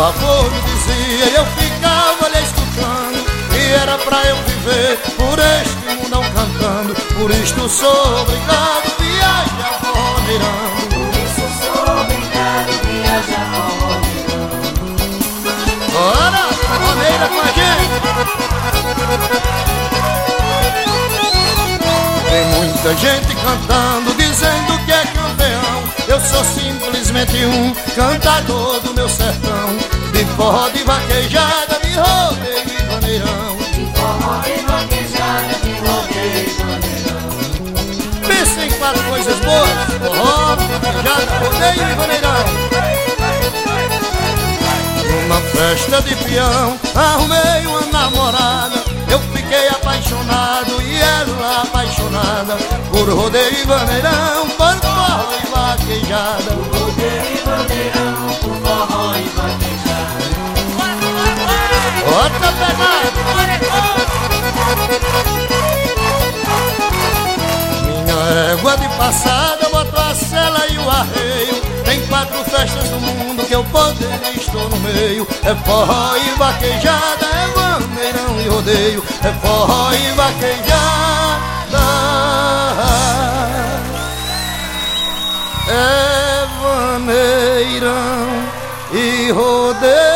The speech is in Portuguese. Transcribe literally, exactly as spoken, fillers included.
Meu avô me dizia e eu ficava ali escutando, que era pra eu viver por este mundão cantando. Por isto sou obrigado a viajar rodeirando. Por isso sou obrigado a viajar rodeirando. Bora, rodeira com a gente. Tem muita gente cantando, dizendo que é campeão. Eu sou simplesmente um cantador do meu sertão, de forró, de vaquejada, de rodeio e vaneirão. De forró, de vaquejada, de rodeio e vaneirão. Pensa em quatro coisas boas: forró, vaquejada, rodeio e vaneirão. Numa festa de peão, arrumei uma namorada. Eu fiquei apaixonado e ela apaixonada por rodeio e vaneirão, por forró e vaquejada. Por rodeio e vaneirão, por forró e vaquejada. Outra pegada. Minha égua de passada botou a sela e o arreio. Tem quatro festas no mundo que eu poder estou no meio. É forró e vaquejada, é vaneirão e rodeio. É forró e vaquejada, é vaneirão e rodeio.